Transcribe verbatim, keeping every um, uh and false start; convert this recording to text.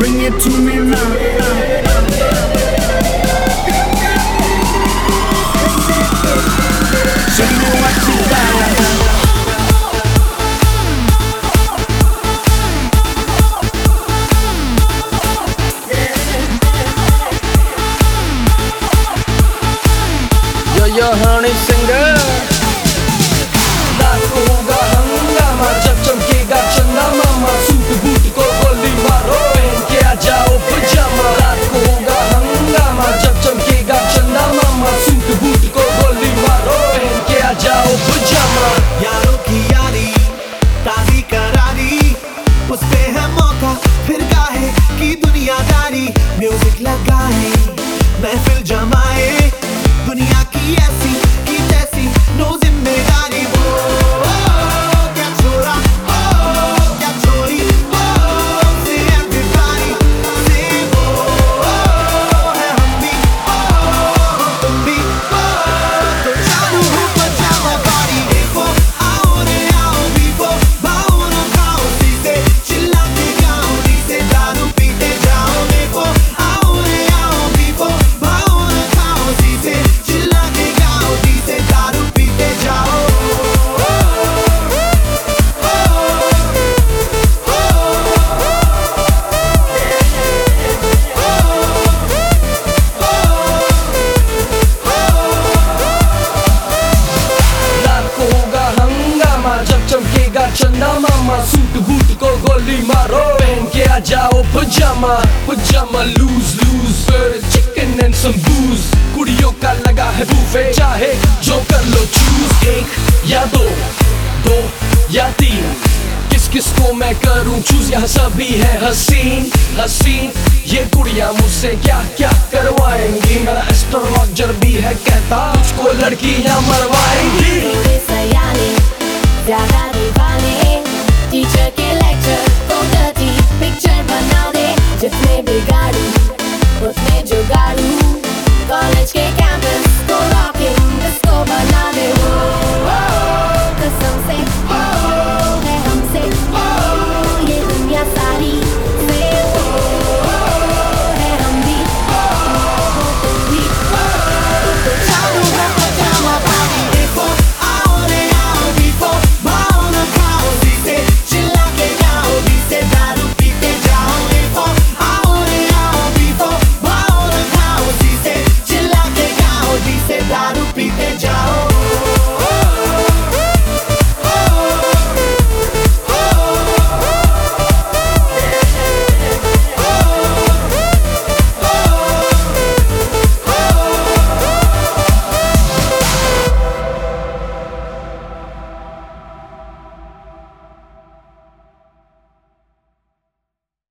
bring it to me now. Show me what you got. Yo yo honey singer, रात को होगा हंगामा जब चमकेगा चंदा मामा, सूट बूट को गोली मारो पहन के आ जाओ पजामा। रात को होगा हंगामा जब चमकेगा चंदा मामा, सूट बूट को गोली मारो पहन के आ जाओ पजामा। यारों की यारी ताज़ी करारी, उस पे है मौका फिर काहे की दुनियादारी। म्यूजिक लगाए महफिल जमाए, दुनिया की ऐसी की तैसी नो जिम्मेदारी। वो क्या छोरा ओ क्या छोरी, वो से everybody से वो है हम भी ओ तुम भी ओ, तो चालू हो पजामा पार्टी। देखो आओ रे आओ बीबो, भाओ ना खाओ सीधे, चिल्लाते गाओ दी से दारू पीते जाओ। देखो आओ रे आओ बीबो, भाओ ना खाओ सीधे, चिल्लाते गाओ दी से दारू पीते जाओ। रात को होगा हंगामा जब चमकेगा चंदा मामा, सूट बूट को गोली मारो पहन के आ जाओ पजामा। पजामा loose loose chicken and some booze, कुड़ियों का लगा है बुफे, चाहे जो कर लो चूज। एक या दो, दो या तीन, किस किस को मैं करूं चूज, यहाँ सभी है हसीन हसीन। ये कुड़ियां मुझसे क्या क्या करवाएंगी, मेरा एस्ट्रोलॉजर भी है कहता उसको लड़कियां मरवाएंगी।